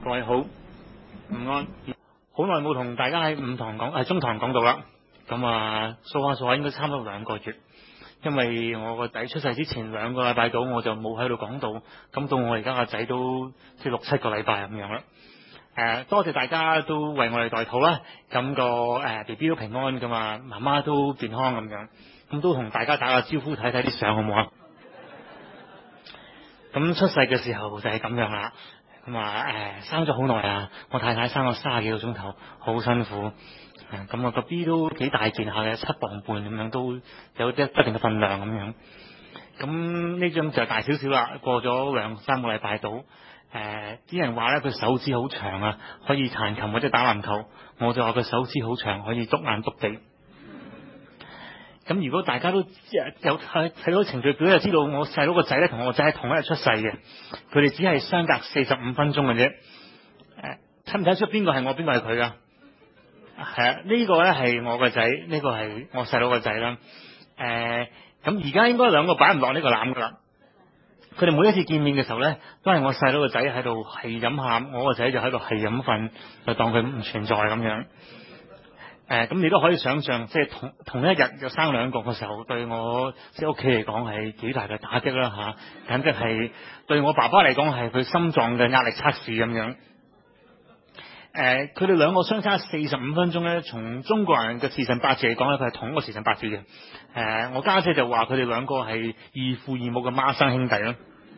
各位好，午安。好耐冇同大家喺中堂講道啦。咁數下應該差唔多2個月，因為我個仔出世之前2個禮拜到，我就冇喺度講道。咁到我而家個仔都即係6-7個禮拜咁樣啦。多謝大家都為我哋代禱啦。咁個BB 都平安咁啊，媽媽都健康咁樣。咁都同大家打個招呼，睇睇啲相好唔好啊？咁出世嘅時候就係咁樣啦。生咗好耐啊！我太太生咗30幾個鐘頭，好辛苦。咁個 B 都幾大件下嘅，7磅半咁樣，都有一定嘅分量咁樣。咁呢張就大少少啦，過咗2-3個禮拜到。啲人話咧佢手指好長啊，可以彈琴或者打籃球。我就話佢手指好長，可以篤眼篤地。咁如果大家都有睇到程序表，就知道我細佬個仔咧同我個仔係同一日出世嘅，佢哋只係相隔45分鐘嘅啫。睇唔睇出邊個係我，邊個係佢噶？係啊，呢個咧係我個仔，呢個係我細佬個仔啦。咁而家應該2個擺唔落呢個籃噶啦。佢哋每一次見面嘅時候咧，都係我細佬個仔喺度係咁喊，我個仔就喺度係咁瞓，就當佢唔存在咁樣。咁你都可以想象，即係同一日就生2個嘅時候，對我即係屋企嚟講係幾大嘅打擊啦嚇，簡直係對我爸爸嚟講係佢心臟嘅壓力測試咁樣。佢哋2個相差45分鐘咧，從中國人嘅時辰八字嚟講咧，佢係同一個時辰八字嘅。我家姐就話佢哋2個係異父異母嘅孖生兄弟啦。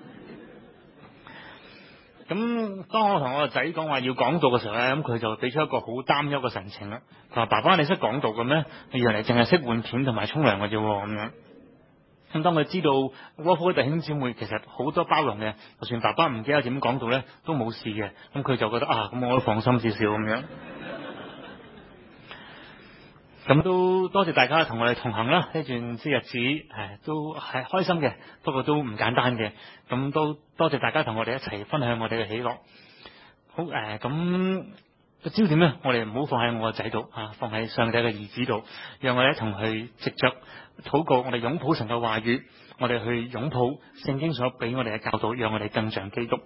咁當我同我個仔講話要講道嘅時候咧，咁佢就俾出一個好擔憂嘅神情啦。佢話：爸爸，你識講道嘅咩？你原來淨係識換片同埋沖涼嘅啫咁樣。咁當佢知道窩夫嘅弟兄姊妹其實好多包容嘅，就算爸爸唔記得點講道咧，都冇事嘅。咁佢就覺得咁我都放心少少咁樣。咁都多謝大家同我哋同行啦，呢段日子都係開心嘅，不過都唔簡單嘅。咁都多謝大家同我哋一齊分享我哋嘅喜樂。好咁個焦點咧，我哋唔好放喺我個仔度放喺上帝嘅兒子度，讓我哋一同去藉着禱告，我哋擁抱神嘅話語，我哋去擁抱聖經所俾我哋嘅教導，讓我哋更像基督。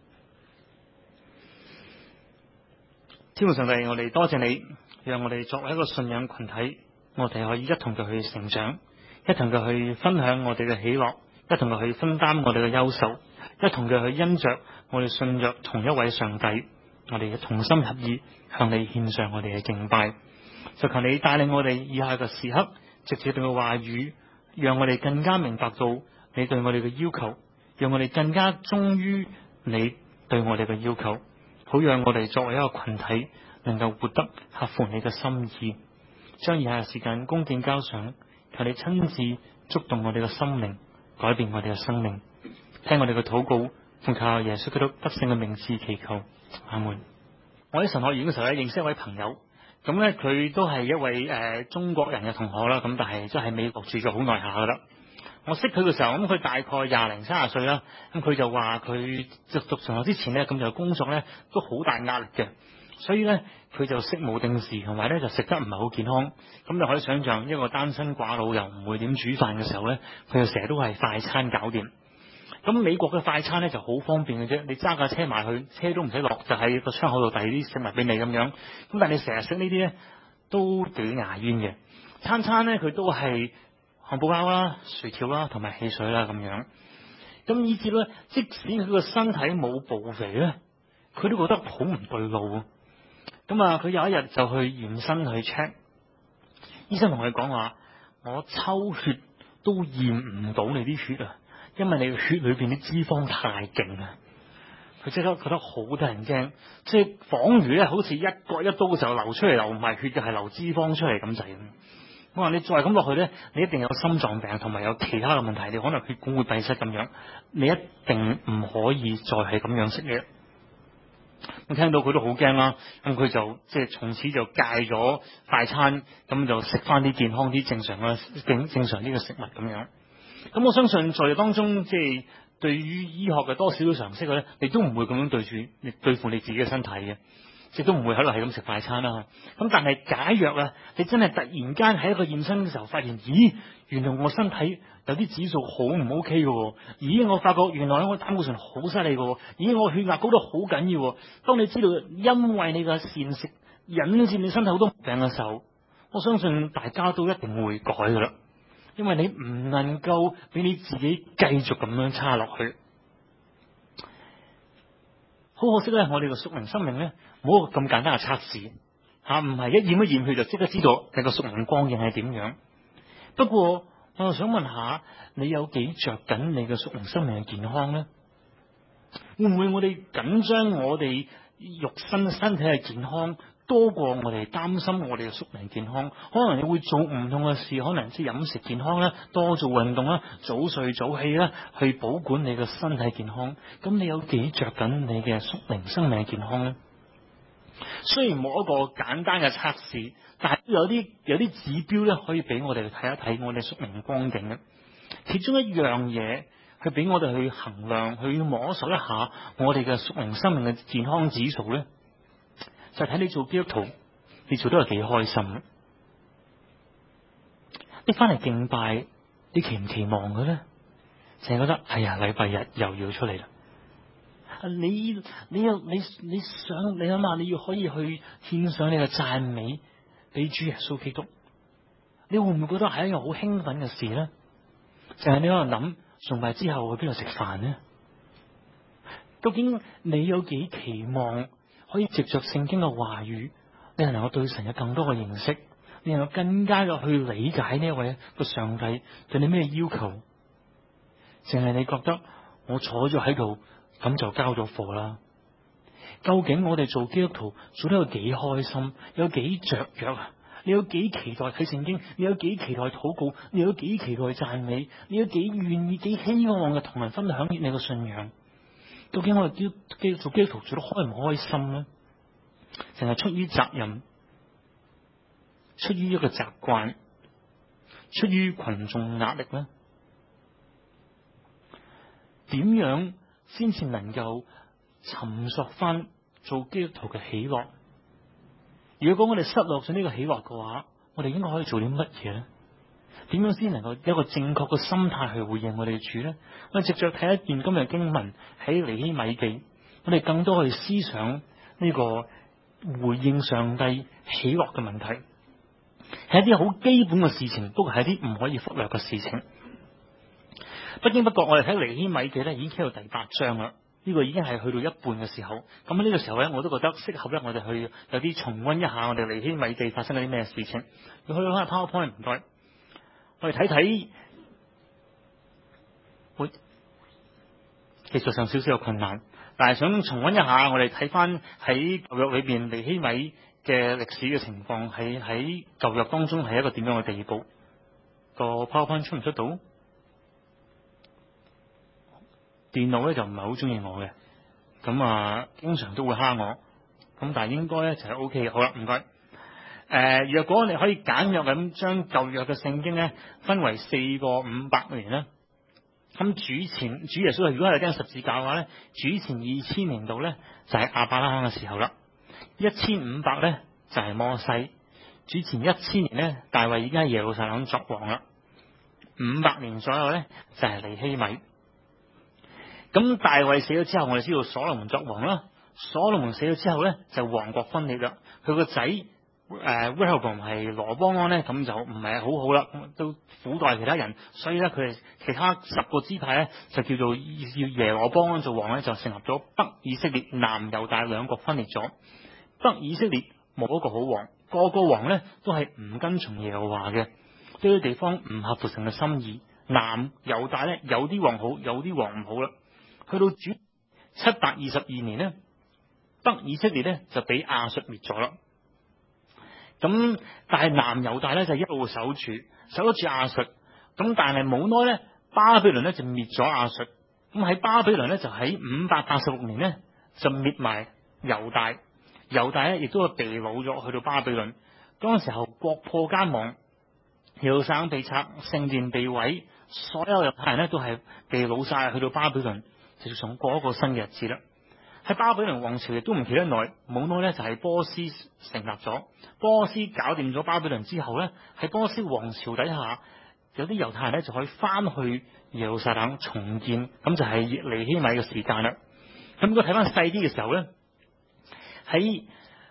天父上帝，我哋多謝你，讓我哋作為一個信仰群體，我哋可以一同嘅去成長，一同嘅去分享我哋嘅喜樂，一同嘅去分擔我哋嘅憂愁，一同嘅去因着我哋信着同一位上帝，我哋同心合意向你獻上我哋嘅敬拜。就求你帶領我哋以下嘅時刻，直接對個話語，讓我哋更加明白到你對我哋嘅要求，讓我哋更加忠於你對我哋嘅要求，好讓我哋作為一個群體能夠活得合乎你嘅心意。將以下嘅時間恭敬交上，求你親自觸動我哋嘅心靈，改變我哋嘅生命。聽我哋嘅禱告，奉靠耶穌基督得勝嘅名字祈求，阿門。我喺神學院嘅時候咧，認識一位朋友，咁咧佢都係一位中國人嘅同學啦，咁但係即係美國住咗好耐下噶啦。我識佢嘅時候，咁佢大概20-30歲啦，咁佢就話佢讀神學之前咧，咁就工作咧都好大壓力嘅，所以咧佢就食冇定時，同埋咧就食得唔係好健康。咁就可以想象一個單身寡佬又唔會點煮飯嘅時候咧，佢就成日都係快餐搞掂。咁美國嘅快餐咧就好方便嘅啫，你揸架車埋去，車都唔使落，就喺個窗口度遞啲食物俾你咁樣。咁但係你成日食呢啲咧都幾牙煙嘅，餐咧佢都係漢堡包啦、薯條啦同埋汽水啦咁樣。咁以至咧，即使佢個身體冇暴肥咧，佢都覺得好唔對路。咁佢有一日就去驗身去 check， 醫生同佢講話：我抽血都驗唔到你啲血啊！因為你血裏邊啲脂肪太勁啦，佢即刻覺得好得人驚，即係仿如咧好似一割一刀嘅時候流出嚟，流唔係血嘅，係流脂肪出嚟咁滯。我話你再咁落去咧，你一定有心臟病同埋有其他嘅問題，你可能血管會閉塞咁樣，你一定唔可以再係咁樣食嘢。我聽到佢都好驚啦，咁佢就即係從此就戒咗快餐，咁就食翻啲健康啲正常啲嘅食物咁樣。咁我相信在當中，即係對於醫學嘅多少少常識嘅咧，你都唔會咁樣對付你自己嘅身體嘅。 亦都唔會喺度係咁食快餐啦。咁但係假若啊，你真係突然間喺一個驗身嘅時候發現，咦，原來我身體有啲指數好唔 OK 嘅，咦，我發覺原來我膽固醇好犀利嘅，咦，我血壓高得好緊要。當你知道因為你嘅膳食引致你身體好多病嘅時候，我相信大家都一定會改噶啦，因為你唔能夠俾你自己繼續咁樣差落去。好可惜咧，我哋嘅屬靈生命咧冇一個咁簡單嘅測試吓，唔係一驗一驗血就即刻知道你個屬靈光景係點樣。不過我又想問下，你有幾着緊你嘅屬靈生命嘅健康咧？會唔會我哋緊張我哋肉身體嘅健康多過我哋擔心我哋嘅屬靈健康？可能你會做唔同嘅事，可能即係飲食健康啦，多做運動啦，早睡早起啦，去保管你嘅身體健康。咁你有幾着緊你嘅屬靈生命嘅健康咧？雖然冇一個簡單嘅測試，但係有啲指標咧，可以俾我哋睇一睇我哋屬靈光景嘅。其中一樣嘢，去俾我哋去衡量、去摸索一下我哋嘅屬靈生命嘅健康指數咧，就係睇你做基督徒，你做得係幾開心。你翻嚟敬拜，你期唔期望嘅咧？淨係覺得哎呀，禮拜日又要出嚟啦。你想你諗下，你要可以去獻上你嘅讚美俾主耶穌基督，你會唔會覺得係一樣好興奮嘅事咧？淨係你可能諗崇拜之後去邊度食飯呢？究竟你有幾期望可以藉着聖經嘅話語，你係能夠對神有更多嘅認識，你能夠更加嘅去理解呢一位個上帝對你咩要求？淨係你覺得我坐咗喺度咁就交咗貨啦？究竟我哋做基督徒做得有幾開心，有幾雀躍啊？你有幾期待睇聖經？你有幾期待禱告？你有幾期待讚美？你有幾願意、幾希望嘅同人分享你嘅信仰？究竟我哋做基督徒做得開唔開心咧？淨係出於責任，出於一個習慣，出於群眾壓力咧？點樣先至能夠尋索翻做基督徒嘅喜樂？如果講我哋失落咗呢個喜樂嘅話，我哋應該可以做啲乜嘢咧？點樣先能夠有一個正確嘅心態去回應我哋嘅主咧？我哋藉着睇一段今日嘅經文喺尼希米記，我哋更多去思想呢個回應上帝喜樂嘅問題，係一啲好基本嘅事情，不過係一啲唔可以忽略嘅事情。不經不覺，我哋睇尼希米記咧，已經傾到第8章啦。呢個已經係去到一半嘅時候，咁喺呢個時候咧，我都覺得適合咧，我哋去有啲重溫一下我哋尼希米記發生咗啲咩事情。要去到下 PowerPoint 唔該，我哋睇睇，技術上少少有困難，但係想重溫一下，我哋睇翻喺舊約裏邊尼希米嘅歷史嘅情況，喺舊約當中係一個點樣嘅地步？個 PowerPoint 出唔出到？電腦咧就唔係好中意我嘅，咁經常都會蝦我，咁但係應該咧就係 OK 嘅。好啦，唔該。若果你可以簡約咁將舊約嘅聖經咧分為4個500年咧，咁主耶穌如果係釘十字架嘅話咧，主前2000年度咧就係亞伯拉罕嘅時候啦，1500咧就係摩西，主前1000年咧大衛已經喺耶路撒冷作王啦，500年左右咧就係尼希米。咁大衛死咗之後，我哋知道所羅門作王啦。所羅門死咗之後咧，就王國分裂啦。佢個仔Rehoboam 係羅波安咧，咁就唔係好好啦，都苦待其他人，所以咧佢哋其他10個支派咧就叫做要耶羅波安做王咧，就成立咗北以色列、南猶大兩國分裂咗。北以色列冇一個好王，個個王咧都係唔跟從耶和華嘅，呢啲地方唔合乎神嘅心意。南猶大咧有啲王好，有啲王唔好啦。去到主722年咧，北以色列咧就俾亞述滅咗啦。咁但係南猶大咧就一路守得住亞述。咁但係冇耐咧，巴比倫咧就滅咗亞述。咁喺巴比倫咧就喺586年咧就滅埋猶大。猶大咧亦都係被擄咗去到巴比倫。嗰陣時候國破家亡，耶路撒冷被拆，聖殿被毀，所有猶太人咧都係被擄晒去到巴比倫。就從過一個新嘅日子啦。 喺巴比倫王朝亦都唔企得耐，冇耐咧就係波斯成立咗。波斯搞掂咗巴比倫之後咧，喺波斯王朝底下，有啲猶太人咧就可以翻去耶路撒冷重建，咁就係尼希米嘅時間啦。咁如果睇翻細啲嘅時候咧，喺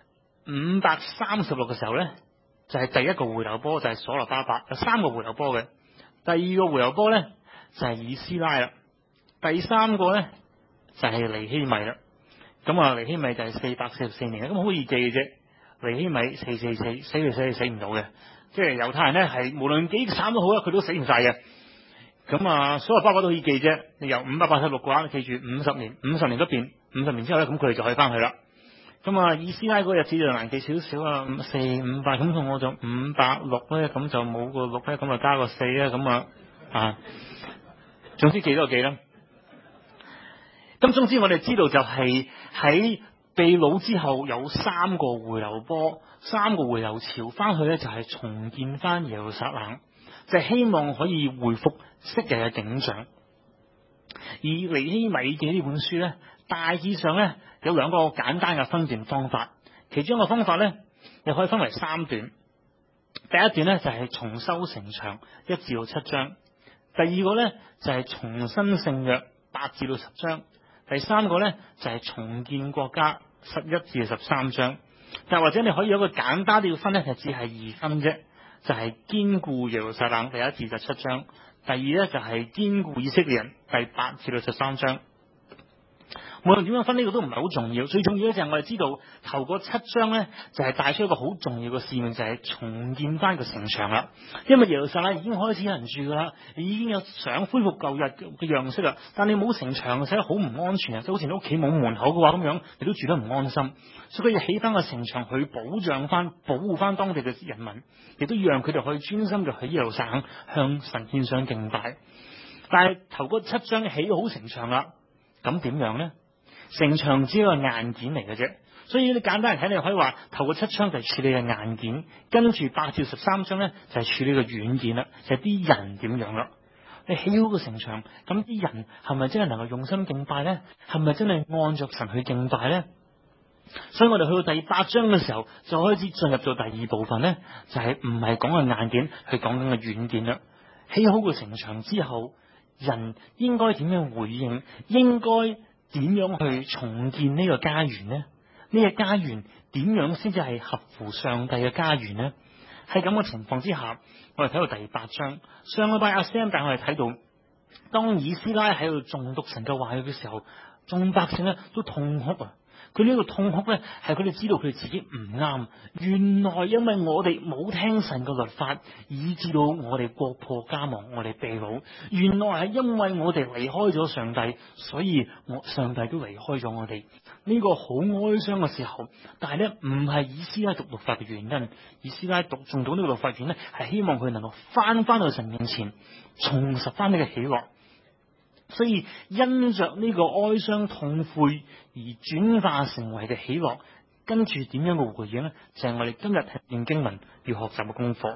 536嘅時候咧，就係第一個回流波，就係所羅巴伯，有3個回流波嘅。第二個回流波咧就係以斯拉啦，第三個咧就係尼希米啦。咁啊，尼希米就係444年，咁好易記嘅啫。尼希米444，死唔到嘅，即係猶太人咧係無論幾慘都好啦，佢都死唔晒嘅。咁啊，所羅巴伯都可以記啫。你由586嘅話，記住50年都變50年之後咧，咁佢哋就可以翻去啦。咁啊，以斯拉嗰個日子就難記少少啊，4、500，咁同我就560咧，咁就冇個6咧，咁就加個4咧，咁啊，總之記多個記啦。咁總之我哋知道就係喺被擄之後有3個回流波，3個回流潮翻去咧，就係重建翻耶路撒冷，就係希望可以恢復昔日嘅景象。而尼希米嘅呢本書咧，大致上咧有2個簡單嘅分段方法，其中一個方法咧，又可以分為3段。第一段咧就係重修城牆1至7章，第二個咧就係重新聖約8至10章，第三個咧就係重建國家11至13章。但或者你可以有一個簡單啲嘅分咧，就只係2分啫，就係堅固耶路撒冷第1至7章，第二咧就係堅固以色列人第8至13章。無論點樣分呢個都唔係好重要，最重要咧就係我哋知道頭嗰7章咧就係帶出一個好重要嘅使命，就係重建翻個城牆啦。因為耶路撒冷已經開始有人住噶啦，已經有想恢復舊日嘅樣式啦，但你冇城牆，使得好唔安全啊！即係好似你屋企冇門口嘅話咁樣，你都住得唔安心。所以佢要起翻個城牆去保障翻、保護翻當地嘅人民，亦都讓佢哋可以專心嘅去耶路撒冷向神獻上敬拜。但係頭嗰7章起好城牆啦，咁點樣呢？城牆只係一個硬件嚟嘅啫，所以你簡單嚟睇，你可以話頭個7章就係處理嘅硬件，跟住8至13章咧就係處理嘅軟件啦，就係啲人點樣啦。你起好個城牆，咁啲人係咪真係能夠用心敬拜咧？係咪真係按着神去敬拜咧？所以我哋去到第8章嘅時候，就開始進入到第2部分咧，就係唔係講嘅硬件，係講緊嘅軟件啦。起好個城牆之後，人應該點樣回應？應該點樣去重建呢個家園呢？呢個家園點樣先至係合乎上帝嘅家園呢？喺咁嘅情況之下，我哋睇到第8章。上個禮拜阿 Sam 帶我哋睇到，當以斯拉喺度誦讀神嘅話語嘅時候，眾百姓咧都痛哭啊！佢呢個痛哭咧，係佢哋知道佢哋自己唔啱。原來因為我哋冇聽神嘅律法，以致到我哋國破家亡，我哋被擄。原來係因為我哋離開咗上帝，所以上帝都離開咗我哋。呢個好哀傷嘅時候，但係咧唔係以斯拉讀律法嘅原因。以斯拉誦讀呢個律法原因咧，係希望佢能夠翻到神面前，重拾翻呢個喜樂。所以因着呢個哀傷痛悔而轉化成為嘅喜樂，跟住點樣嘅回應呢？就係我哋今日念經文要學習嘅功課。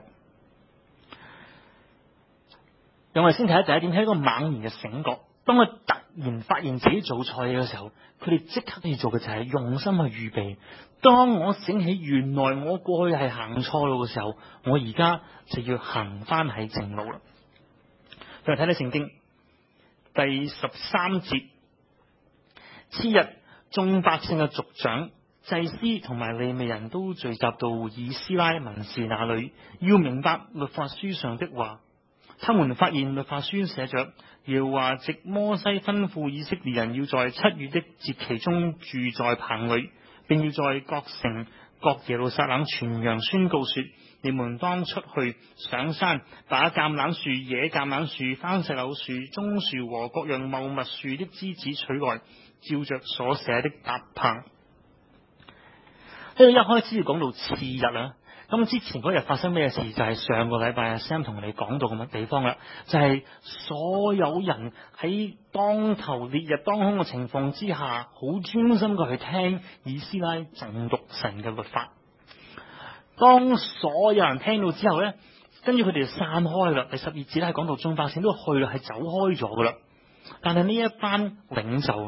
讓我哋先睇第一點，係一個猛然嘅醒覺。當佢突然發現自己做錯嘢嘅時候，佢哋即刻要做嘅就係用心去預備。當我醒起原來我過去係行錯路嘅時候，我而家就要行翻喺正路啦。再睇睇聖經。第13節，次日眾百姓嘅族長、祭司同埋利未人都聚集到以斯拉文士那裏，要明白律法書上的話。他們發現律法書寫着，耶和華藉摩西吩咐以色列人要在7月的節期中住在棚裏，並要在各城各耶路撒冷傳揚宣告說：你們當出去上山，把橄欖樹、野橄欖樹、番石榴樹、棕樹和各樣茂密樹的枝子取來，照着所寫的搭棚。呢度一開始要講到次日啦。咁之前嗰日發生咩事？就係上個禮拜阿 Sam 同你講到咁嘅地方啦，就係所有人喺當頭烈日當空嘅情況之下，好專心嘅去聽以斯拉誦讀神嘅律法。當所有人聽到之後咧，跟住佢哋就散開啦。第12節咧係講到眾百姓都去啦，係走開咗噶啦。但係呢一班領袖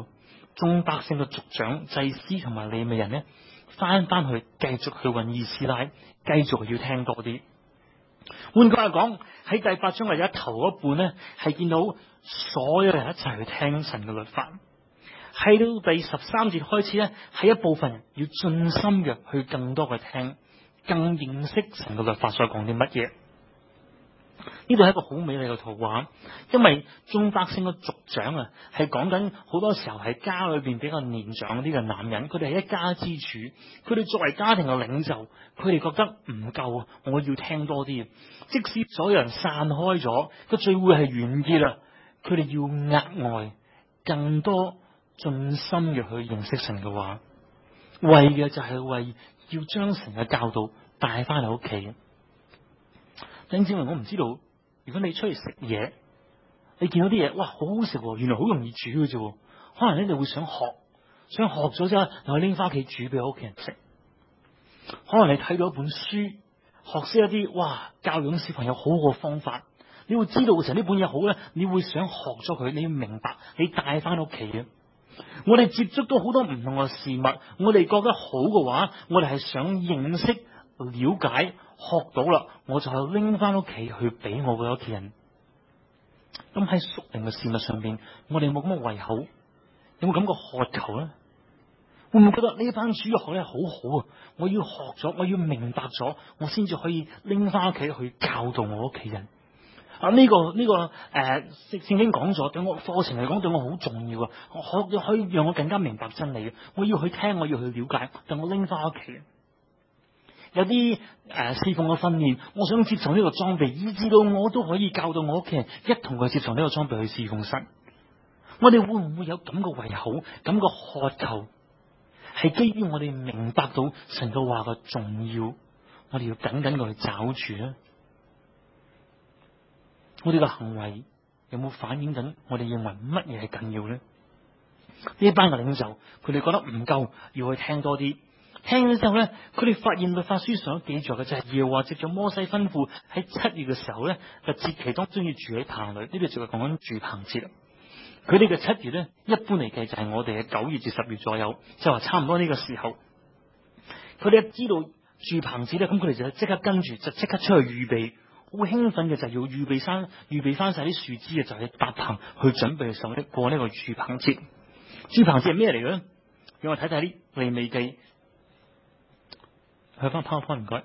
眾百姓嘅族長、祭司同埋利未人呢，翻去繼續去揾以斯拉，繼續要聽多啲。換句話講，喺第8章或者頭嗰半呢，係見到所有人一齊去聽神嘅律法。喺到第13節開始呢，係一部分人要盡心嘅去更多嘅聽，更認識神嘅律法所講啲乜嘢。呢度係一個好美麗嘅圖畫，因為眾百姓嘅族長啊，係講緊好多時候係家裏邊比較年長啲嘅男人，佢哋係一家之主，佢哋作為家庭嘅領袖，佢哋覺得唔夠啊，我要聽多啲。即使所有人散開咗，個聚會係完結啦，佢哋要額外更多盡心嘅去認識神嘅話，為嘅就係為要將神嘅教導帶翻嚟屋企。弟兄姊妹，我唔知道，如果你出去食嘢，你見到啲嘢，哇，好好食，原來好容易煮嘅啫，可能咧你會想學咗之後，又拎翻屋企煮俾屋企人食。可能你睇到一本書，學識一啲，哇，教養小朋友好嘅方法，你會知道嘅時候呢本嘢好咧，你會想學咗佢，你要明白，你帶翻屋企嘅。我哋接觸到好多唔同嘅事物，我哋覺得好嘅話，我哋係想認識、了解、學到啦，我就係拎翻屋企去俾我嘅屋企人。咁喺屬靈嘅事物上邊，我哋冇咁嘅胃口，有冇咁嘅渴求咧？會唔會覺得呢班主日學咧好好啊？我要學咗，我要明白咗，我先至可以拎翻屋企去教導我屋企人。啊！呢個聖經講咗，對我課程嚟講，對我好重要啊！可以讓我更加明白真理嘅。我要去聽，我要去了解，但我拎翻屋企。有啲侍奉嘅訓練，我想接受呢個裝備，以至到我都可以教到我屋企人一同去接受呢個裝備去侍奉神。我哋會唔會有咁嘅胃口、咁嘅渴求？係基於我哋明白到神嘅話嘅重要，我哋要緊緊去抓住咧。我哋嘅行為有冇反映緊我哋認為乜嘢係緊要咧？呢班嘅領袖，佢哋覺得唔夠，要去聽多啲。聽咗之後咧，佢哋發現律法書上記載嘅就係耶和華藉着摩西吩咐喺7月嘅時候咧，嘅節期當中要住喺棚裏。呢度就係講緊住棚節。佢哋嘅7月咧，一般嚟計就係我哋嘅9月至10月左右，就話差唔多呢個時候。佢哋一知道住棚節咧，咁佢哋就即刻跟住，就即刻出去預備。好興奮嘅就係要預備翻晒啲樹枝啊，就係搭棚去準備受過呢個住棚節。住棚節係咩嚟嘅咧？讓我睇睇啲利未記，去翻 PowerPoint 唔該。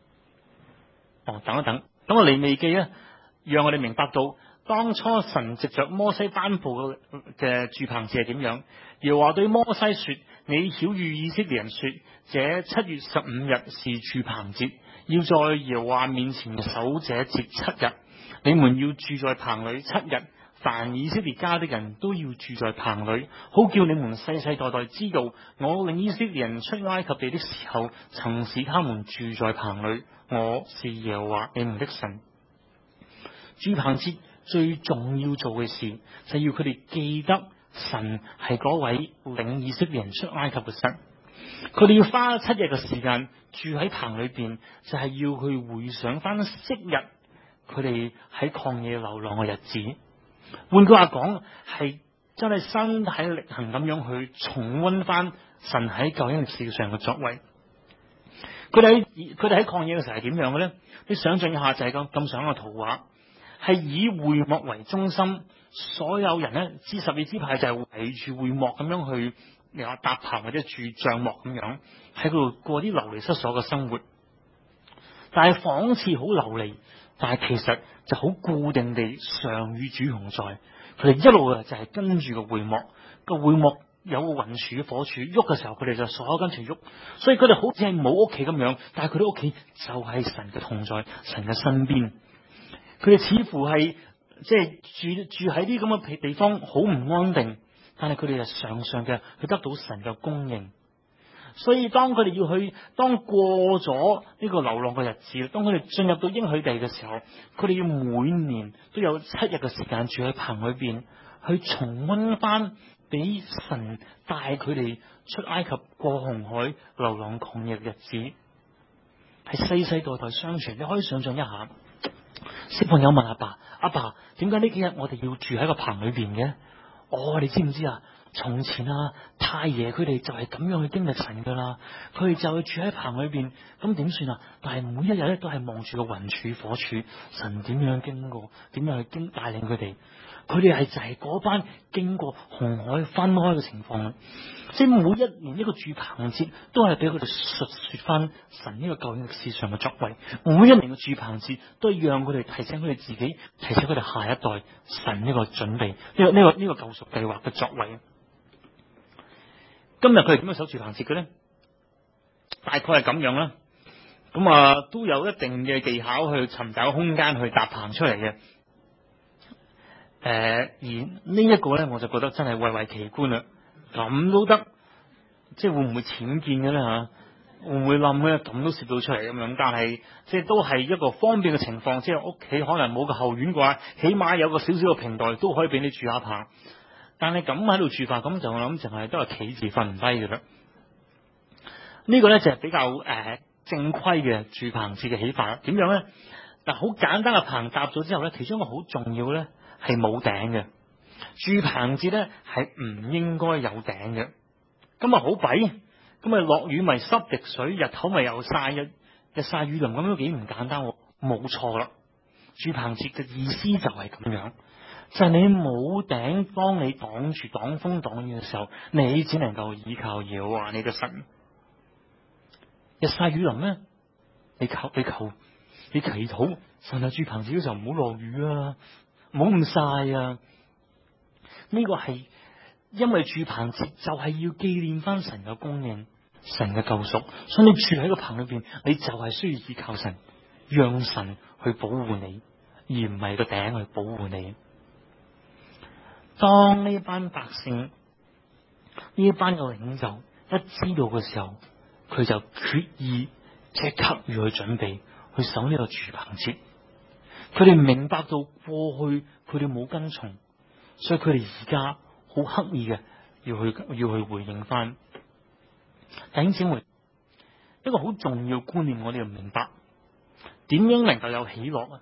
等一等，咁個利未記咧，讓我哋明白到當初神藉着摩西頒布嘅住棚節係點樣。耶和華對摩西說：你曉諭以色列人說，這7月15日是住棚節。要在耶和華面前守這節7日，你們要住在棚裏7日，凡以色列家的人都要住在棚裏，好叫你們世世代代知道，我領以色列人出埃及地的時候，曾使他們住在棚裏。我是耶和華你們的神。住棚節最重要做嘅事，就要佢哋記得神係嗰位領以色列人出埃及嘅神。佢哋要花7日嘅時間住喺棚裏邊，就係要去回想翻昔日佢哋喺曠野流浪嘅日子。換句話講，係真係身體力行咁樣去重溫翻神喺救恩歷史上嘅作為。佢哋喺曠野嘅時候係點樣嘅咧？你想象一下，就係咁上嘅圖畫，係以會幕為中心，所有人咧，支12支派就係圍住會幕咁樣去。你話搭棚或者住帳幕咁樣喺嗰度過啲流離失所嘅生活，但係仿似好流離，但係其實就好固定地常與主同在。佢哋一路就係跟住個會幕，個會幕有個雲柱火柱，喐嘅時候佢哋就所有跟住喐，所以佢哋好似係冇屋企咁樣，但係佢哋屋企就係神嘅同在，神嘅身邊。佢哋似乎係即係住喺啲咁嘅地方，好唔安定。但係佢哋係常常嘅去得到神嘅供應，所以當佢哋當過咗呢個流浪嘅日子，當佢哋進入到應許地嘅時候，佢哋要每年都有7日嘅時間住喺棚裏邊，去重溫翻俾神帶佢哋出埃及過紅海流浪曠野嘅日子，係世世代代相傳。你可以想象一下，小朋友問阿爸：阿爸，點解呢幾日我哋要住喺個棚裏邊嘅？你知唔知啊？ 從前啊，太爺佢哋就係咁樣去經歷神噶啦，佢哋就係住喺棚裏邊，咁點算啊？但係每一日咧都係望住個雲柱火柱，神點樣經過，點樣去帶領佢哋？佢哋就係嗰班經過紅海分開嘅情況，即係每一年一個住棚節都係俾佢哋述說翻神呢個救恩歷史上嘅作為，每一年嘅住棚節都係讓佢哋提醒佢哋自己，提醒佢哋下一代神呢個準備，呢個救贖計劃嘅作為。今日佢哋點樣守住棚節嘅咧？大概係咁樣啦。咁啊，都有一定嘅技巧去尋找空間去搭棚出嚟嘅。而呢一個咧，我就覺得真係蔚為奇觀啦。咁都得，即係會唔會僭建嘅咧吓？會唔會冧咧？咁都攝到出嚟咁樣，但係即係都係一個方便嘅情況。即係屋企可能冇個後院嘅話，起碼有個少少嘅平台都可以俾你住下棚。但係咁喺度住法，咁就我諗淨係都係企字瞓唔低嘅啦。呢個咧就係比較正規嘅住棚節嘅起法啦。點樣咧？嗱，好簡單嘅棚搭咗之後咧，其中一個好重要咧係冇頂嘅。住棚節咧係唔應該有頂嘅。咁啊好弊，咁啊落雨咪濕滴水，日頭咪又曬，日曬雨淋，咁都幾唔簡單喎。冇錯啦，住棚節嘅意思就係咁樣。就係你冇頂幫你擋住擋風擋雨嘅時候，你只能夠依靠耶和華你嘅神。日曬雨淋咧，你祈禱神啊，住棚節嘅時候唔好落雨啊，唔好咁曬啊。呢個係因為住棚節就係要紀念翻神嘅供應、神嘅救贖，所以你住喺個棚裏邊，你就係需要依靠神，讓神去保護你，而唔係個頂去保護你。當呢班百姓、呢班嘅領袖一知道嘅時候，佢就決意即刻要去準備去守呢個住棚節。佢哋明白到過去佢哋冇跟從，所以佢哋而家好刻意嘅要去回應翻。弟兄姊妹，一個好重要觀念，我哋要明白點樣能夠有喜樂啊？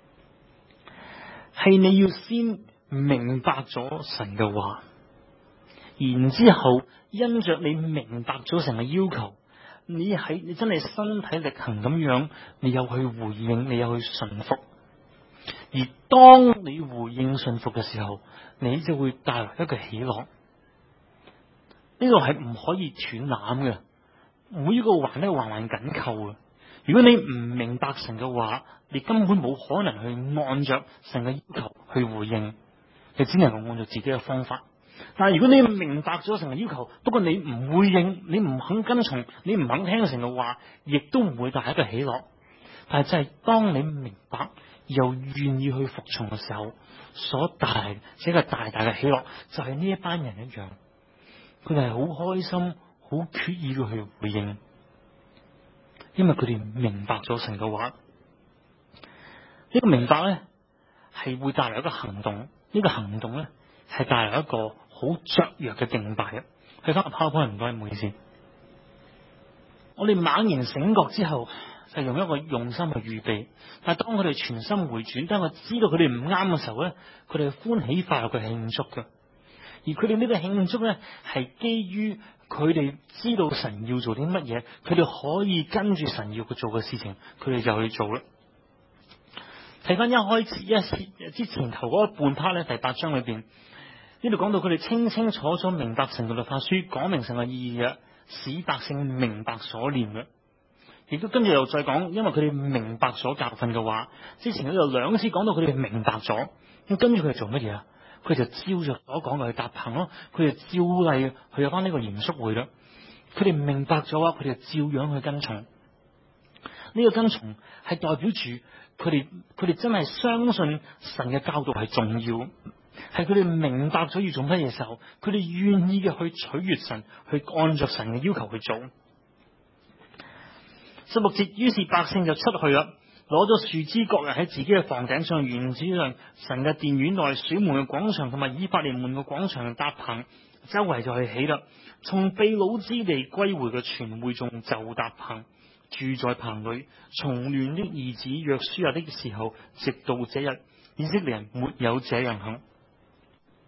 係你要先明白咗神嘅話，然之後因着你明白咗神嘅要求，你真係身體力行咁樣，你又去回應，你又去順服。而當你回應順服嘅時候，你就會帶來一個喜樂。呢個係唔可以斷纜嘅，每一個環咧環環緊扣嘅。如果你唔明白神嘅話，你根本冇可能去按着神嘅要求去回應，你只能夠按照自己嘅方法。但係如果你明白咗神嘅要求，不過你唔回應，你唔肯跟從，你唔肯聽神嘅話，亦都唔會帶嚟一個喜樂。但係就係當你明白又願意去服從嘅時候，所帶嚟一個大大嘅喜樂，就係呢一班人一樣，佢哋係好開心、好決意嘅去回應，因為佢哋明白咗神嘅話。呢個明白咧係會帶嚟一個行動，呢個行動咧係帶嚟一個好雀躍嘅敬拜嘅。去翻個 PowerPoint，唔該，唔好意思。我哋猛然醒覺之後，就用一個用心去預備。但係當佢哋全心回轉，當佢知道佢哋唔啱嘅時候咧，佢哋歡喜快樂嘅慶祝嘅。而佢哋呢個慶祝咧，係基於佢哋知道神要做啲乜嘢，佢哋可以跟住神要佢做嘅事情，佢哋就去做啦。睇翻一開始之前頭嗰半 part 咧，第8章裏邊呢度講到佢哋清清楚楚明白神嘅律法書，講明神嘅意義嘅，使百姓明白所念嘅。亦都跟住又再講，因為佢哋明白咗教訓嘅話，之前佢就2次講到佢哋明白咗，咁跟住佢哋做乜嘢啊？佢就照着所講嘅去搭棚咯，佢哋照例去有翻呢個嚴肅會啦。佢哋明白咗話，佢哋照樣去跟從。呢個跟從係代表住佢哋真係相信神嘅教導係重要，係佢哋明白咗要做乜嘢時候，佢哋願意嘅去取悅神，去按着神嘅要求去做。16節，於是百姓就出去啦，攞咗樹枝，各人喺自己嘅房頂上、園子上、神嘅殿院內、水門嘅廣場同埋以法蓮門嘅廣場搭棚，周圍就去起啦。從被擄之地歸回嘅全會眾就搭棚，住在棚裏。從亂的兒子約書亞的時候，直到這日，以色列人沒有這樣行。呢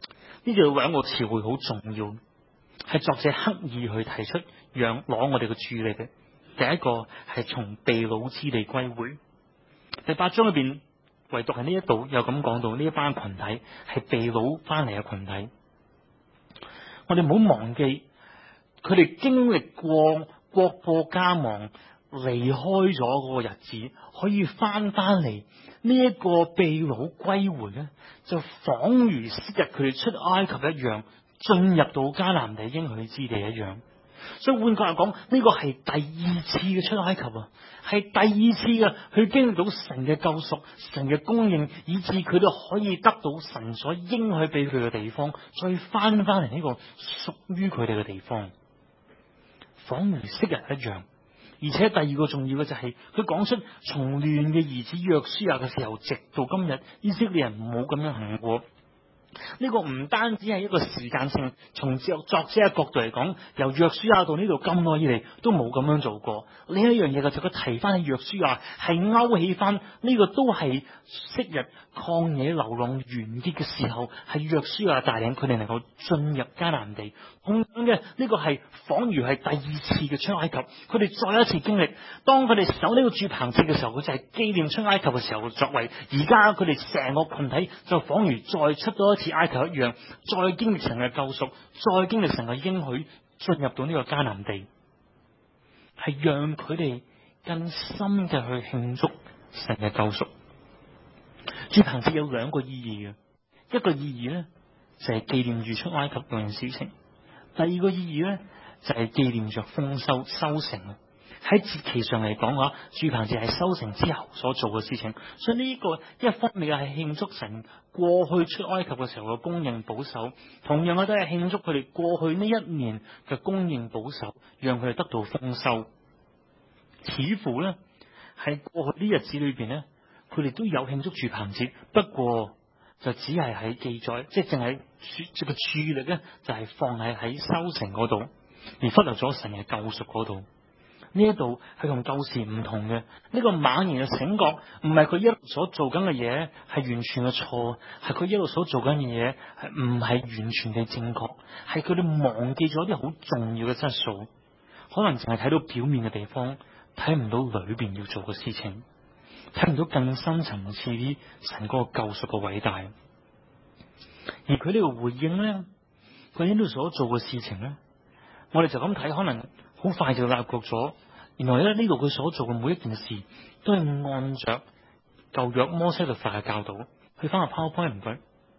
呢度有兩個詞彙好重要，係作者刻意去提出，讓攞我哋嘅注意力嘅。第一個係從被擄之地歸回。第8章裏邊，唯獨係呢一度有咁講到，呢一班群體係被擄翻嚟嘅群體。我哋唔好忘記，佢哋經歷過國破家亡，離開咗嗰個日子，可以翻嚟。呢一個被擄歸回咧，就仿如昔日佢哋出埃及一樣，進入到迦南地應許之地一樣。所以換句話講，呢個係第二次嘅出埃及啊，係第二次嘅去經歷到神嘅救贖、神嘅供應，以致佢哋可以得到神所應許俾佢嘅地方，再翻嚟呢個屬於佢哋嘅地方，仿如昔日一樣。而且第二個重要嘅就係佢講出從亂嘅兒子約書亞嘅時候，直到今日，以色列人唔好咁樣行過。呢個唔單止係一個時間性，從作者嘅角度嚟講，由約書亞到呢度咁耐以嚟都冇咁樣做過。另一樣嘢嘅就佢提翻起約書亞，係勾起翻呢個都係昔日曠野流浪完結嘅時候，係約書亞帶領佢哋能夠進入迦南地。同樣嘅呢個係仿如係第二次嘅出埃及，佢哋再一次經歷。當佢哋守呢個住棚節嘅時候，佢就係紀念出埃及嘅時候嘅作為。而家佢哋成個群體就仿如再出多一次埃及一樣，再經歷神嘅救贖，再經歷神嘅應許，進入到呢個迦南地，係讓佢哋更深嘅去慶祝神嘅救贖。住棚節有兩個意義嘅，一個意義咧就係紀念住出埃及嗰件事情，第二個意義咧就係紀念着豐收收成啊。喺節期上嚟講嘅話，住棚節係收成之後所做嘅事情，所以呢個一方面係慶祝神過去出埃及嘅時候嘅供應保守，同樣嘅都係慶祝佢哋過去呢一年嘅供應保守，讓佢哋得到豐收。似乎咧喺過去呢日子裏邊咧，佢哋都有慶祝住棚節，不過就只係喺記載，即係淨係個注意力咧就係放喺收成嗰度，而忽略咗神嘅救贖嗰度。呢一度係同舊時唔同嘅，呢個猛然嘅醒覺，唔係佢一路所做緊嘅嘢係完全嘅錯，係佢一路所做緊嘅嘢係唔係完全嘅正確，係佢哋忘記咗啲好重要嘅質素，可能淨係睇到表面嘅地方，睇唔到裏邊要做嘅事情，睇唔到更深層次啲神嗰個救贖嘅偉大。而佢呢個回應咧，佢喺呢度所做嘅事情咧，我哋就咁睇，可能好快就立國咗。原來咧呢度佢所做嘅每一件事，都係按着舊約摩西律法嘅教導。去翻個 PowerPoint 唔該。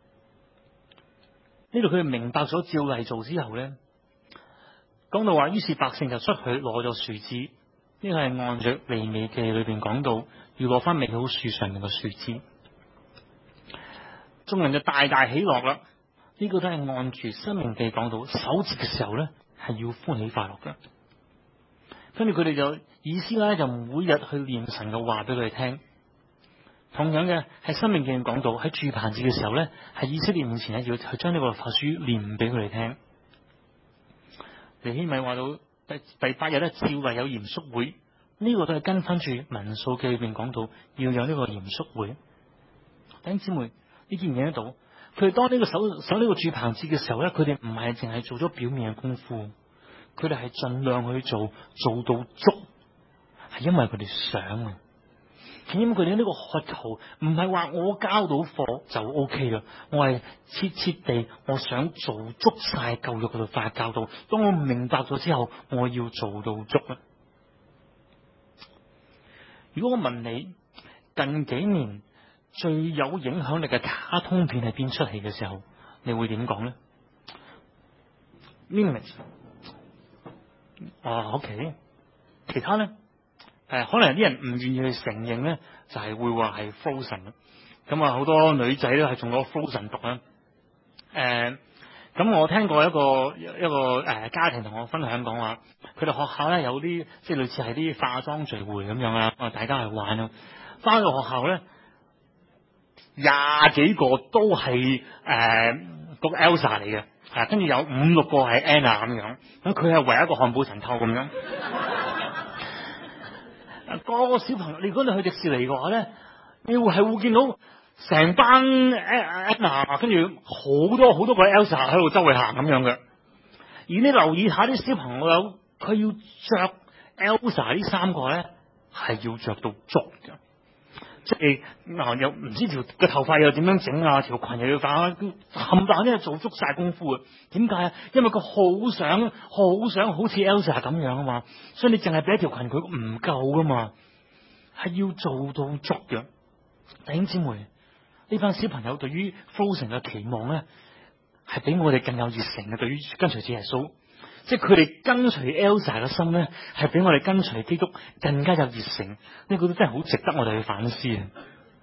呢度佢明白咗照例做之後咧，講到話，於是百姓就出去攞咗樹枝。呢個係按着利未記裏邊講到，要攞翻美好樹上面嘅樹枝。眾人就大大喜樂啦。呢個都係按住申命記講到，守節嘅時候咧係要歡喜快樂嘅。跟住佢哋就以斯拉就每日去念神嘅話俾佢哋聽。同樣嘅喺申命記講到，喺住棚節嘅時候咧，喺以色列面前咧要去將呢個律法書念俾佢哋聽。尼希米話到第8日咧，照例有嚴肅會。呢個都係跟翻住民數記裏邊講到要有呢個嚴肅會。弟兄姊妹，你見唔見得到？佢哋當呢個守呢個住棚節嘅時候咧，佢哋唔係淨係做咗表面嘅功夫。佢哋係盡量去做到足，係因為佢哋想啊，因為佢哋呢個渴求唔係話我交到貨就 OK 啦，我係切地我想做足晒舊約嗰度法教導。當我明白咗之後，我要做到足啦。如果我問你近幾年最有影響力嘅卡通片係邊出戲嘅時候，你會點講咧？Limit。OK， 其他咧，可能有啲人唔願意去承認咧，就係會話係 Frozen。咁啊，好多女仔咧係中咗 Frozen 毒啦。咁我聽過一個家庭同我分享講話，佢哋學校咧有啲即係類似係啲化妝聚會咁樣啊，大家去玩啊。翻到學校咧，20幾個都係個 Elsa 嚟嘅。跟住有5、6個係 Anna 咁樣，咁佢係唯一一個漢堡神偷咁樣。個個小朋友，如果你去迪士尼嘅話咧，你會見到成班 Anna 跟住好多個 Elsa 喺度周圍行咁樣嘅。而你留意下啲小朋友，佢要着 Elsa 呢三個咧，係要着到足嘅。即係又唔知條個頭髮又點樣整啊，條裙又要打，冚唪唥都係做足晒功夫啊！點解啊？因為佢好想好似 Elsa 咁樣啊嘛，所以你淨係俾一條裙佢唔夠噶嘛，係要做到足嘅。弟兄姊妹，呢班小朋友對於 Frozen 嘅期望咧，係比我哋更有熱誠嘅。對於跟隨主耶穌，即係佢哋跟隨 Elsa 嘅心咧，係比我哋跟隨基督更加有熱誠。呢個都真係好值得我哋去反思啊！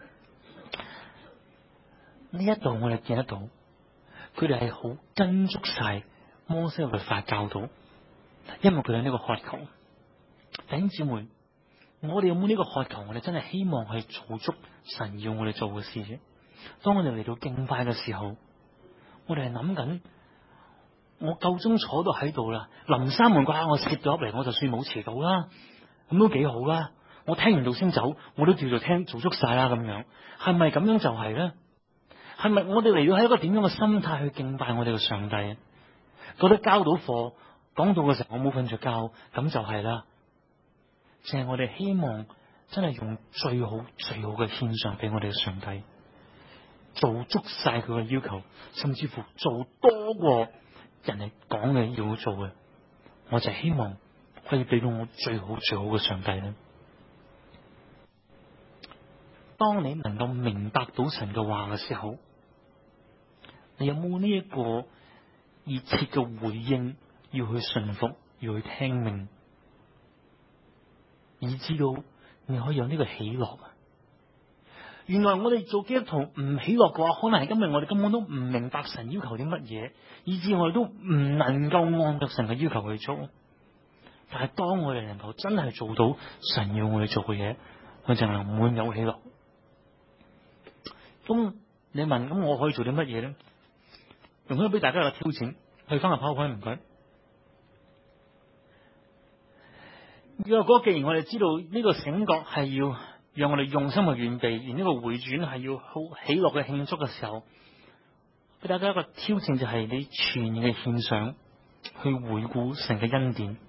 呢一度我哋見得到，佢哋係好跟足晒摩西嘅律法教導，因為佢有呢個渴求。弟兄姊妹，我哋有冇呢個渴求？我哋真係希望去做足神要我哋做嘅事啫。當我哋嚟到敬拜嘅時候，我哋係諗緊，我夠鐘坐到喺度啦，臨閂門嗰下我攝咗入嚟，我就算冇遲到啦，咁都幾好啦。我聽完道先走，我都叫做做足晒啦咁樣，係咪咁樣就係咧？係咪我哋嚟到係一個點樣嘅心態去敬拜我哋嘅上帝？覺得交到課講到嘅時候我冇瞓着覺，咁就係啦。淨係我哋希望真係用最好嘅獻上俾我哋嘅上帝，做足晒佢嘅要求，甚至乎做多過人哋講嘅要做嘅，我就希望可以俾到我最好嘅上帝咧。當你能夠明白到神嘅話嘅時候，你有冇呢一個熱切嘅回應，要去順服，要去聽命，以至到你可以有呢個喜樂啊？原來我哋做基督徒唔喜樂嘅話，可能係因為我哋根本都唔明白神要求啲乜嘢，以致我哋都唔能夠按照神嘅要求去做。但係當我哋能夠真係做到神要我哋做嘅嘢，我就能滿有喜樂。咁你問，咁我可以做啲乜嘢咧？容許俾大家有個挑戰，去翻個 PowerPoint，唔該。如果既然我哋知道呢個醒覺係要讓我哋用心去預備，而呢個回轉係要好喜樂嘅慶祝嘅時候，俾大家一個挑戰，就係你全然嘅獻上，去回顧神嘅恩典。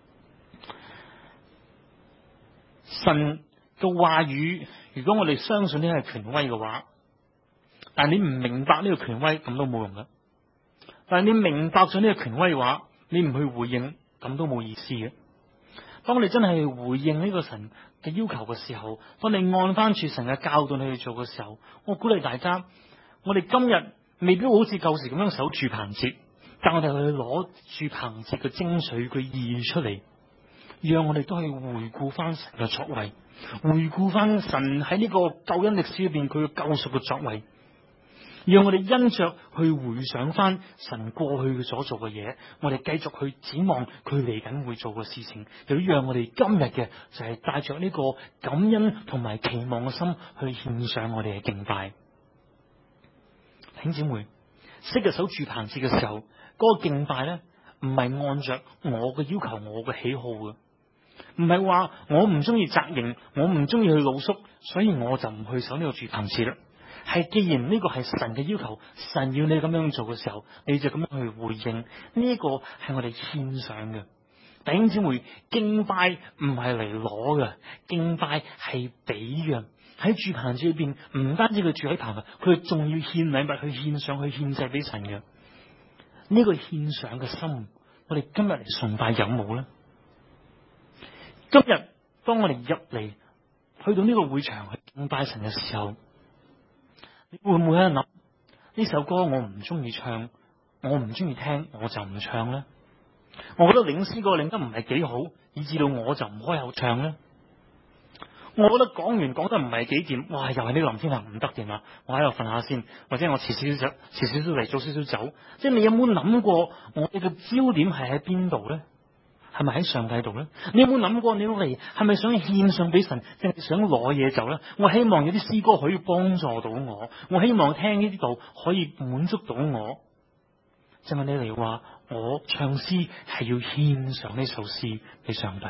神嘅話語，如果我哋相信呢係權威嘅話，但你唔明白呢個權威，咁都冇用噶。但係你明白咗呢個權威嘅話，你唔去回應，咁都冇意思嘅。當你真係回應呢個神嘅要求嘅時候，當你按翻住神嘅教導你去做嘅時候，我鼓勵大家，我哋今日未必好似舊時咁樣守住棚節，但我哋去攞住棚節嘅精髓嘅意義出嚟，讓我哋都去回顧翻神嘅作為，回顧翻神喺呢個救恩歷史裏邊佢嘅救贖嘅作為，讓我哋因着去回想翻神過去嘅所做嘅嘢，我哋繼續去展望佢嚟緊會做嘅事情，又讓我哋今日嘅就係帶着呢個感恩同埋期望嘅心去獻上我哋嘅敬拜。弟兄姊妹，昔日守住棚節嘅時候，嗰個敬拜咧，唔係按着我嘅要求、我嘅喜好嘅，唔係話我唔中意紮營，我唔中意去露宿，所以我就唔去守呢個住棚節啦。係既然呢個係神嘅要求，神要你咁樣做嘅時候，你就咁樣去回應，呢個係我哋獻上嘅。弟兄姊妹，敬拜唔係嚟攞嘅，敬拜係俾嘅。喺住棚節裏邊，唔單止佢住喺棚，佢仲要獻禮物去獻上，去獻祭俾神嘅。呢個獻上嘅心，我哋今日嚟崇拜有冇呢？今日當我哋入嚟去到呢個會場去敬拜神嘅時候，你會唔會喺度諗，呢首歌我唔中意唱，我唔中意聽，我就唔唱呢？我覺得領詩歌領得唔係幾好，以至到我就唔開口唱呢？我覺得講完講得唔係幾掂，哇！又係呢個林天行唔得掂啦，我喺度瞓下先，或者我遲少少嚟，早少少走。即係你有冇諗過，我哋嘅焦點係喺邊度咧？係咪喺上帝度咧？你有冇諗過你嚟係咪想獻上俾神，定係想攞嘢走咧？我希望有啲詩歌可以幫助到我，我希望聽呢啲道可以滿足到我。就係你嚟話，我唱詩係要獻上呢首詩俾上帝。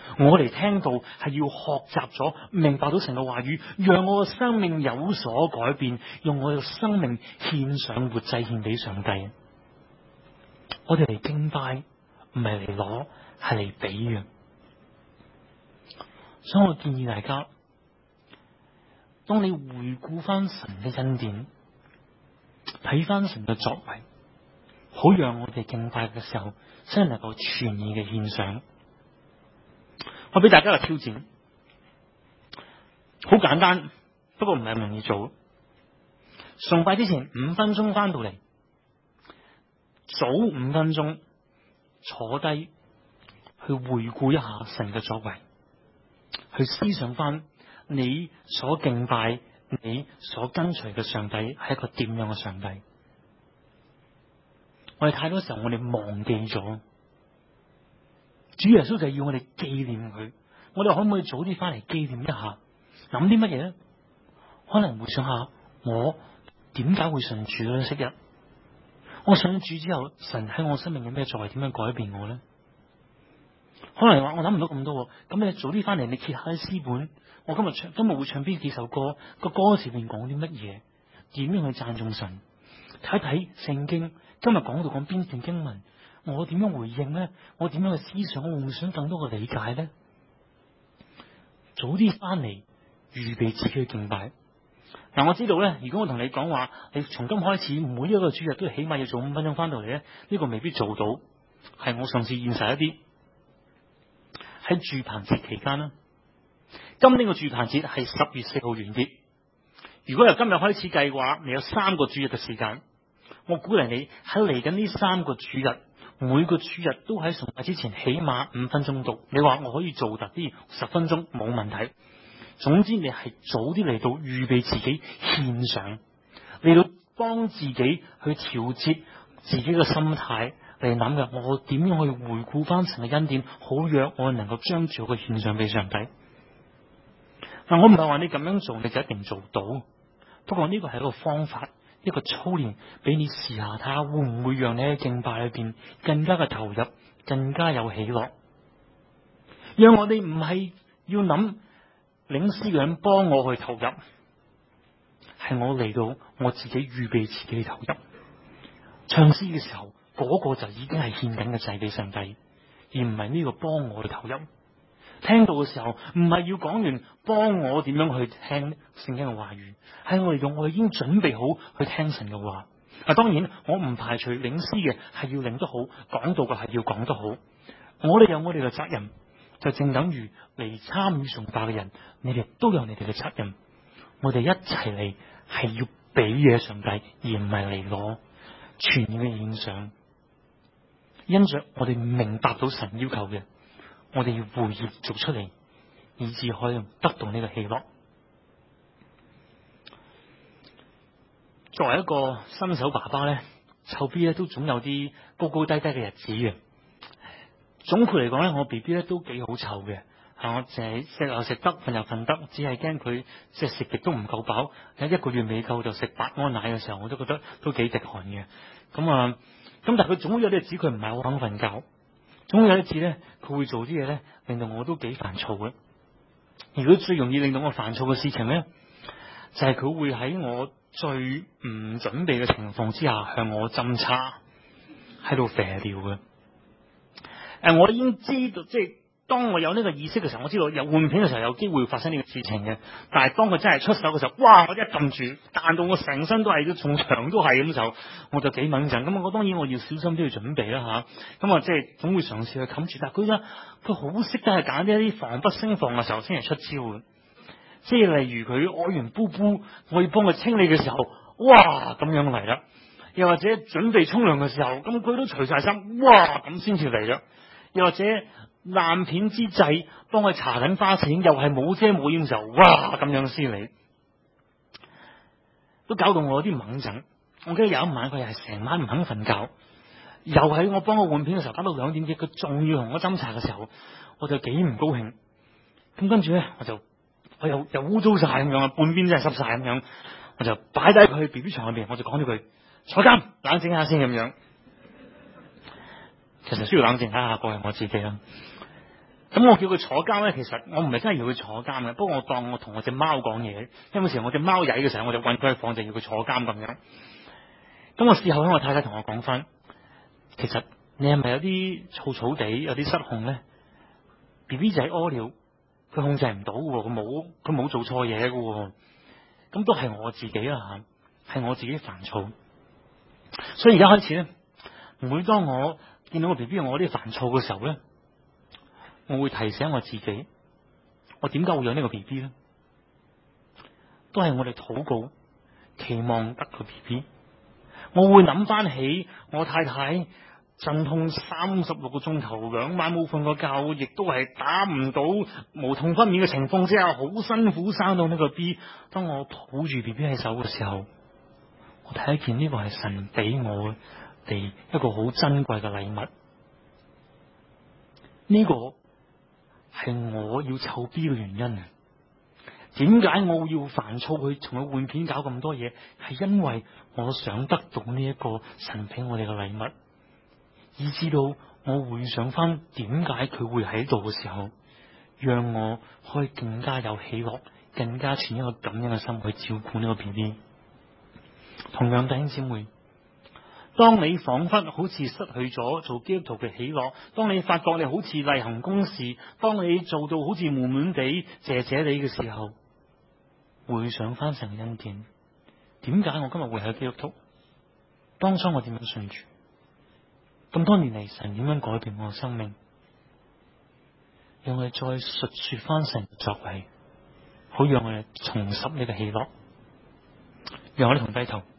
我哋聽到係要學習咗，明白到神嘅話語，讓我嘅生命有所改變，用我嘅生命獻上活祭獻俾上帝。我哋嚟敬拜，唔係嚟攞，係嚟俾嘅。所以我建議大家，當你回顧翻神嘅恩典，睇翻神嘅作為，好讓我哋敬拜嘅時候，真係能夠全意嘅獻上。我俾大家個挑戰，好簡單，不過唔係咁容易做。崇拜之前5分鐘翻到嚟，早5分鐘坐低去回顧一下神嘅作為，去思想翻你所敬拜、你所跟隨嘅上帝係一個點樣嘅上帝。我哋太多時候我哋忘記咗。主耶穌就係要我哋紀念佢，我哋可唔可以早啲翻嚟紀念一下？諗啲乜嘢咧？可能回想下我點解會信主咧？昔日我信主之後，神喺我生命有咩作為，點樣改變我咧？可能話我諗唔到咁多，咁你早啲翻嚟，你揭下啲詩本，我今日會唱邊幾首歌，個歌詞面講啲乜嘢，點樣去讚頌神？睇一睇聖經，今日講到講邊段經文。我點樣回應咧？我點樣去思想？我會唔會想更多嘅理解咧？早啲翻嚟，預備自己去敬拜。嗱，我知道咧，如果我同你講話，你從今開始每一個主日都起碼要做5分鐘翻到嚟咧，呢個未必做到。係我上次現實一啲，喺住棚節期間啦。今年個住棚節係10月4號完結。如果由今日開始計嘅話，你有3個主日嘅時間。我鼓勵你喺嚟緊呢3個主日。每個主日都喺崇拜之前起碼5分鐘讀，你話我可以做特啲10分鐘冇問題。總之你係早啲嚟到預備自己獻上，嚟到幫自己去調節自己嘅心態嚟諗嘅，我點樣去回顧翻神嘅恩典，好讓我能夠將住我嘅獻上俾上帝。嗱，我唔係話你咁樣做你就一定做到，不過呢個係一個方法。一個操練俾你試下，睇下會唔會讓你喺敬拜裏邊更加嘅投入，更加有喜樂。讓我哋唔係要諗領詩嘅人幫我去投入，係我嚟到我自己預備自己去投入。唱詩嘅時候，嗰個就已經係獻緊嘅祭俾上帝，而唔係呢個幫我去投入。聽到嘅時候，唔係要講完幫我點樣去聽聖經嘅話語，係我嚟到我已經準備好去聽神嘅話。當然我唔排除領詩嘅係要領得好，講道嘅係要講得好。我哋有我哋嘅責任，就正等於嚟參與崇拜嘅人，你哋都有你哋嘅責任。我哋一齊嚟係要俾嘢上帝，而唔係嚟攞全嘅獻上。因着我哋明白到神要求嘅，我哋要回應做出嚟，以致可以得到呢個喜樂。作為一個新手爸爸咧，湊 B 咧都總有啲高高低低嘅日子嘅。總括嚟講咧，我 B B 咧都幾好湊嘅。我淨係食又食得，瞓又瞓得，只係驚佢即係食極都唔夠飽。喺1個月未夠就食8安奶嘅時候，我都覺得都幾滴汗嘅。咁但係佢總會有啲日子佢唔係好肯瞓覺。總有一次咧，佢會做啲嘢咧，令到我都幾煩躁嘅。如果最容易令到我煩躁嘅事情咧，就係佢會喺我最唔準備嘅情況之下向我斟茶，喺度肥尿嘅。我已經知道，即係當我有呢個意識嘅時候，我知道有換片嘅時候有機會發生呢個事情嘅。但係當佢真係出手嘅時候，哇！我一撳住，彈到我成身都係，都從牆都係咁就，我就幾敏感。咁我當然我要小心啲去準備啦吓。咁即係總會嘗試去冚住。但係佢好識得係揀啲防不勝防嘅時候先係出招嘅。即係例如佢屙完布布，我要幫佢清理嘅時候，哇！咁樣嚟啦。又或者準備沖涼嘅時候，咁佢都除晒衫，哇！咁先至嚟啦。又或者爛片之際，幫佢搽緊花錢，又係冇遮冇掩嘅時候，哇！咁樣先嚟，都搞到我有啲猛陣。我記得有一晚佢又係成晚唔肯瞓覺，又喺我幫佢換片嘅時候，打到2點幾，佢仲要同我斟茶嘅時候，我就幾唔高興。咁跟住咧，我又污糟晒咁樣，半邊真係濕晒咁樣，我就擺低佢去 BB 床入邊，我就講咗句：坐監，冷靜下先咁樣。其實需要冷靜下，個係我自己啦。 咁我叫佢坐監咧，其實我唔係真係要佢坐監嘅，不過我當我同我隻貓講嘢，因為有時我隻貓曳嘅時候，我就韞佢喺房就要佢坐監咁樣。咁我事後咧，我太太同我講翻，其實你係咪有啲燥燥地，有啲失控咧？B B 仔屙尿，佢控制唔到嘅，佢冇做錯嘢嘅，咁都係我自己啦吓，係我自己煩躁。所以而家開始咧，每當我見到個 B B 我啲煩躁嘅時候咧，我會提醒我自己，我點解會有呢個 B B 咧？都係我哋禱告，期望得個 B B。我會諗翻起我太太陣痛36個鐘頭，2晚冇瞓過覺，亦都係打唔到無痛分娩嘅情況之下，好辛苦生到呢個 B。當我抱住 B B 喺手嘅時候，我睇見呢個係神俾我哋一個好珍貴嘅禮物。呢個係我要湊 B 嘅原因啊！點解我要煩躁去同佢換片搞咁多嘢？係因為我想得到呢一個神俾我哋嘅禮物，以至到我回想翻點解佢會喺度嘅時候，讓我可以更加有喜樂，更加存一個感恩嘅心去照顧呢個 BB。同樣弟兄姊妹，當你仿佛好似失去咗做基督徒嘅喜樂，當你發覺你好似例行公事，當你做到好似悶悶地、謝謝地嘅時候，回想翻神嘅恩典，點解我今日會係基督徒？當初我點樣信主？咁多年嚟，神點樣改變我嘅生命？讓我哋再述說翻神嘅作為，好讓我哋重拾呢個喜樂。讓我哋同低頭。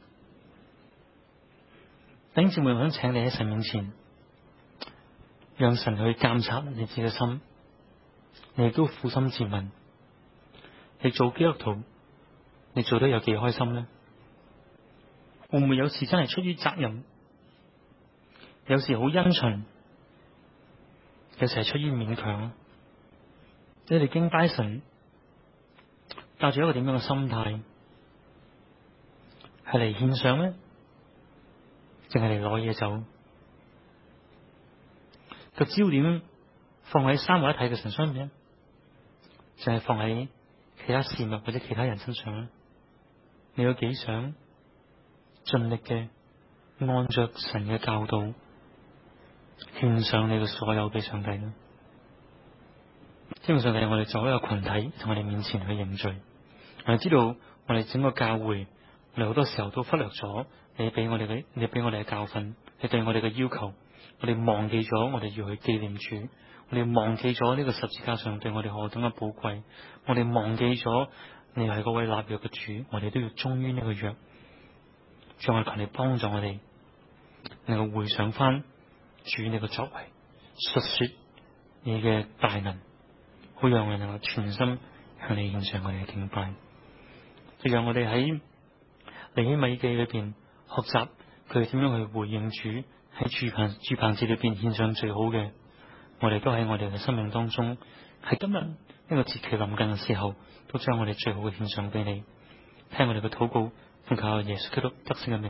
弟兄姊妹，我想請你喺神面前，讓神去監察你自己嘅心，你亦都苦心自問，你做基督徒，你做得有幾開心呢？會唔會有時真係出於責任，有時好因循，有時係出於勉強？你哋敬拜神，帶住一個點樣嘅心態？係嚟獻上呢？淨係嚟攞嘢走？個焦點放喺三位一體嘅神上面，淨係放喺其他事物或者其他人身上咧？你有幾想盡力嘅按着神嘅教導獻上你嘅所有俾上帝呢？基本上係我哋作為一個群體，喺我哋面前去認罪。我哋知道我哋整個教會，我哋好多時候都忽略咗你俾我哋嘅教訓，你對我哋嘅要求，我哋忘記咗我哋要去紀念主，我哋忘記咗呢個十字架上對我哋何等嘅寶貴，我哋忘記咗你係嗰位立約嘅主，我哋都要忠於呢個約。讓我哋求你幫助我哋，能夠回想翻主你嘅作為，述說你嘅大能，好讓我哋能夠全心向你獻上我哋嘅敬拜。就讓我哋喺尼希米記裏邊學習佢點樣去回應主，喺住棚節裏邊獻上最好嘅。我哋都喺我哋嘅生命當中，喺今日呢個節期臨近嘅時候，都將我哋最好嘅獻上俾你。聽我哋嘅禱告，奉靠耶穌基督得勝嘅名。